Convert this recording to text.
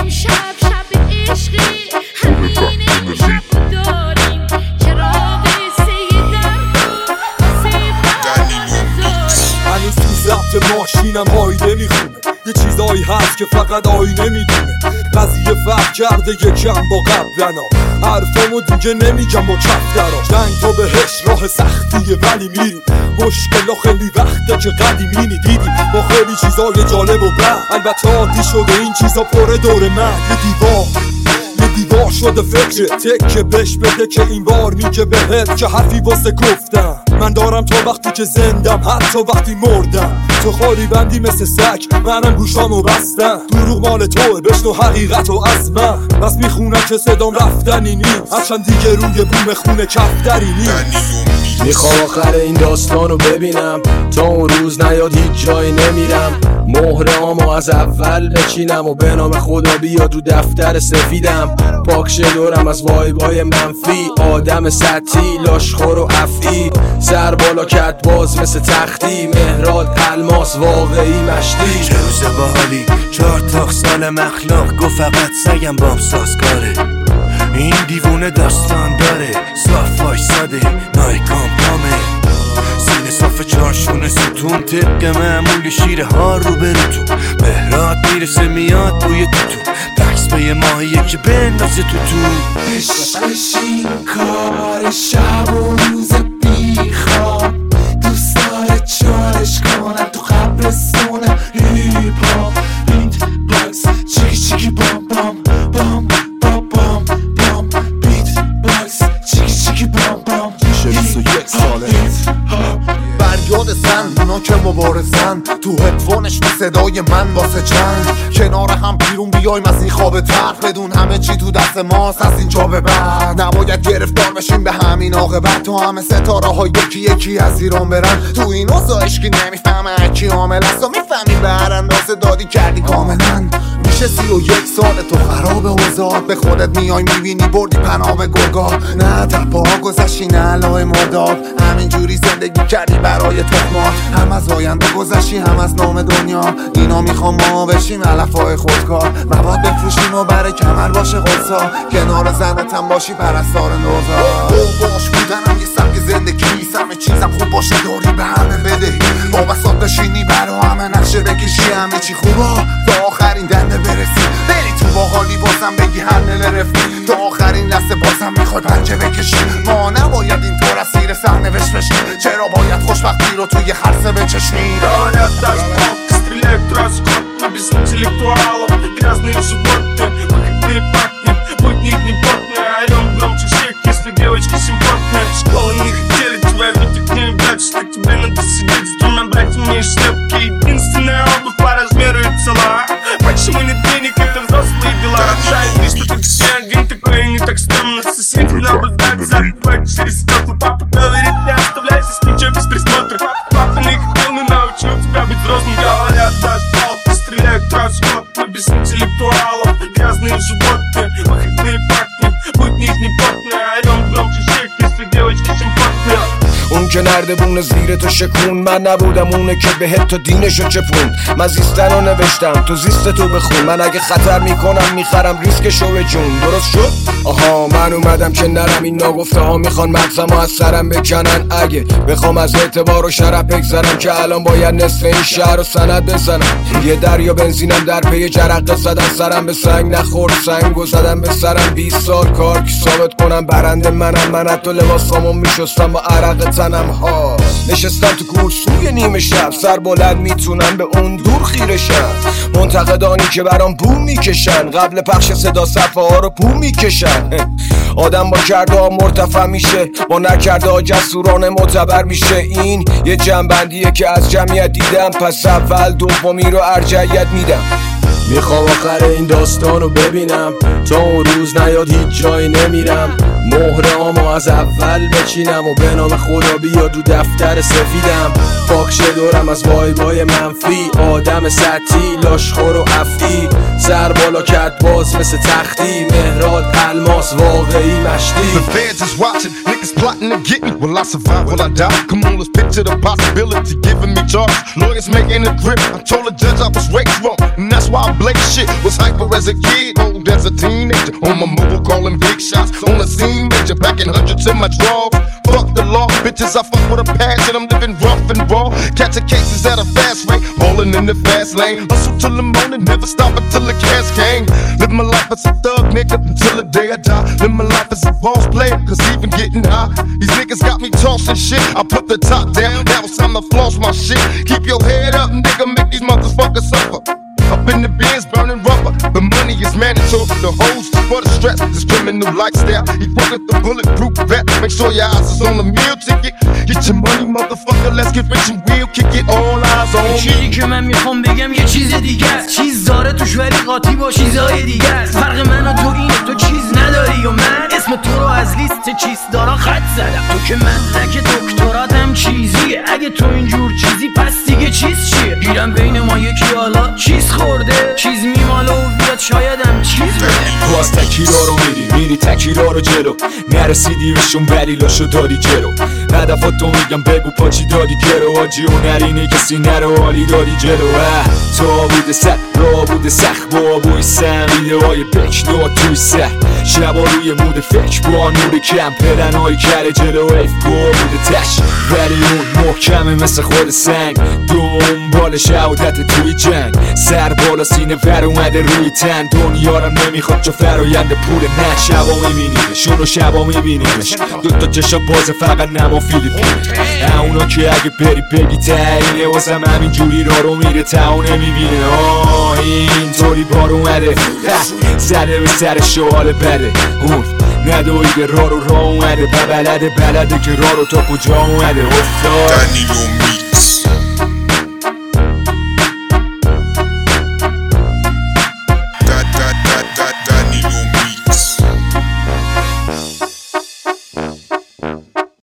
امشب شب عشقی همینه شب داریم چراغ سه در رو واسه هنوز تو ضبط ماشینم آینه میخونه یه چیزایی هست که فقط آینه میدونه قضیه فرق کرده یکم با قبلنا حرفامو دیگه نمیگم با کفترا جنگ تا بهش راه سختیه ولی میریم مشکلا خیلی وقته که قدیمی دیدیم با خیلی چیزای جالب و بد البته عادی شده این چیزا پره دور من یه دیوار شده فکر تکه بش بده که این بار میگه بهت که حرفی واسه گفتم من دارم تا وقتی که زندم حتی وقتی مردم تو خالی بندی مثل سگ منم گوشامو بستم دروغ مال توه بشنو حقیقت و از من بس میخونم که صدام رفتنی نیست هرچند دیگه روی بوم خونه کفتری نیست میخوام آخر این داستانو ببینم تا اون روز نیاد هیچ جایی نمیرم مهرهامو از اول بچینم و به نام خدا بیاد رو دفتر سفیدم پاکش دورم از وایبای منفی آدم سطحی لاشخور و افعی سر بالا کت باز مثل تختی مهراد الماس واقعی مشتی چه روز باحالی 4 تا سال مخلاق گفت فقط سگم بام سازگاره این دیوونه داستان داره صاف وایساده نایکام پامه سینه صاف چارشونه ستون طبق معمول شیر ها رو بروتون مهرات میرسه میاد بوی توتون بکس به یه ماهیه که بندازه توتون عشقش این کار شب و روز بیخواب دوست داره چالش کنن تو قبرستون هیپ هاپ بیت باکس چیکی چیکی بام بام بام بام بام بام بیت باکس چیکی چیکی بام بام 21 ساله فریاد زن اونا که مبارزن تو هدفونش به صدای من واسه جنگ کنار هم بیرون بیایم از این خواب تلخ بدون همه چی تو دست ماست از اینجا به بعد نباید گرفتار بشیم به همین عاقبت تو همه ستاره ها یکی یکی از ایران برن تو این اوضاع عشقی نمیفهمه کی عامل است و میفهمی به هر اندازه دادی کردی کاملا میشه 31 سال تو خراب اوضاع به خودت میای میبینی بردی پناه به گرگا نه تپاها گذشتی نه لای مرداب همینجوری زندگی کردی برای تخمات هم از آینده گذشتی هم از نام دنیا اینا میخوام ما بشیم علفای خودکار مواد بفروشیم و برای کمر باشه قرصا کنار زنتم باشی پرستار نوزا باش بودنم یه سبک زندگی همه چیزم خوب باشه داری به همه بدهی با بساط بشینی برا همه نقشه بکشی همه چی خوبا تا آخرین دنده برسی بری تو باحالی بازم بگی هنل رفتی تا آخرین لحظه بازم میخوای پنجه بکشی ما نباید اینطور اسیر سرنوشت بشیم چرا باید خوشبختی رو توی خرسه بچشنی Стреляют расход, но без интеллектуалов грязные животные, выходные пакни, будь них не потные орем громче всех, если девочки симпотные школы не хотели тебя видеть, не дальше, так тебе надо сидеть с двумя братьями и шлепки единственная обувь по размеру и цела почему нет денег, это взрослые дела рожает ты, что ты все один такой и не так стрёмно соседи наблюдают, забывать через стекла папа говорит, не оставляйся с ничего без присмотра папа не хотел, но научил тебя быть взрослым говорят, дашь палку, стреляют расход, но без интеллектуалов грязные животные, выходные пакни, будь них не потные орем громче всех, если девочки симпотные اون که نردبون زیر تو شکون من نبودم اونه که بهت تو دینشو چپون من زیستن رو نوشتم تو زیست تو بخون من اگه خطر میکنم میخرم ریسکشو به جون درست شد؟ آها من اومدم که نرم این ناگفته ها میخوان مغزمو از سرم بکنن اگه بخوام از اعتبار و شرف بگذرم که الان باید نصف این شهر رو سند بزنم یه دریا بنزینم در پی جرقه زدن سرم به سنگ نخورد سنگو زدم به سرم 20 سال کار که ثابت کنم برنده من حتی لباسامو میشستم با عرق تنم ها نشستم تو کورسوی نیمه شب سر بلند میتونم به اون دور خیره شم منتقدانی که برام بوم میکشن قبل پخش صدا صفحه ها رو بوم میکشن آدم با کرده ها مرتفع میشه با نکرده ها جسورانه معتبر میشه این یه جنبندیه که از جمعیت دیدم پس اول دومی رو ارجحیت میدم میخوام آخر این داستانو ببینم تا اون روز نیاد هیچ جایی نمیرم مهرهامو از اول بچینم و به نام خدا بیاد رو دفتر سفیدم پاکش دورم از وایبای منفی آدم سطحی لاشخور و افعی سر بالا کت باز مثل تختی مهراد الماس واقعی مشتی The feds is watching, niggas plotting to get me. Will I survive, will I die? Come on, let's picture the possibility giving me charge. Lawyers making a grip, I told the judge I was raised wrong, and that's why I blake shit. Was hyper as a kid, old as a teenager. On my mobile calling big shots. On the scene major, packing hundreds in my drawers. Fuck the law, bitches, I fuck with a passion. I'm living rough and raw, catching cases at a fast rate, ballin' in the fast lane. Hustle till the morning, never stop until the cash came. Live my life as a thug nigga until the day I die. Live my life as a boss player, cause even getting high, these niggas got me tossing shit. I put the top down, now it's time to floss my shit. Keep your head up, nigga, make these motherfuckers suffer. Up in the bins, burning rubber. The money is mandatory. The hoes for the stress. This criminal lifestyle. Equal with the bulletproof vest. Make sure your eyes is on the meal ticket. Get your money, motherfucker. Let's get rich and we'll kick it. All eyes on me. چیزی که من میخوام بگم یه چیز دیگه است. چیز داره توش ولی قاطی با چیزهای دیگه است. فرق من و تو اینه، تو چیز نداری و من اسم تو رو از لیست چیز دارا خط زدم. تو که مدرک دکتراتم چیزیه. اگه تو اینجور چیزی پس دیگه چیز چیه؟ گیرم بین ما یکی حالا چیز خورده، چیز میماله و بیاد شایدم چیز بده. باز تکیرا رو میری تکیرا رو جلو. نرسیدی بهشون بلیلاشو داری جلو. هدفاتو میگم بگو پاچی دادی گرو. آجی هنرینه کسی نرو حالی دادی جلو. تا بوده سر را بوده سخت با بوی سم. ویده های بکلا توی سر شبا روی مود فکر با نور کم. پلنهای کره جلو ایف بوده تش. ولی اون محکمه مثل خود سنگ. دنبال شهادت توی جنگ. سر بالا سینه ور اومده روی تن. دنیا رو نمیخواد چو فراینده پول نه. شبا میبینیمش اونو شبا میبینیمش. دوتا چشا بازه فقط نما فیلیپینه. اونا که اگه بری بگی تایینه. واسم همین جوری رو میره تا و نمیبینه. اینطوری بار اومده زده به سر شوال بده. اون ندایی به راه اومده. بلده که راه رو تا کجا اومده. افتاد دنیل و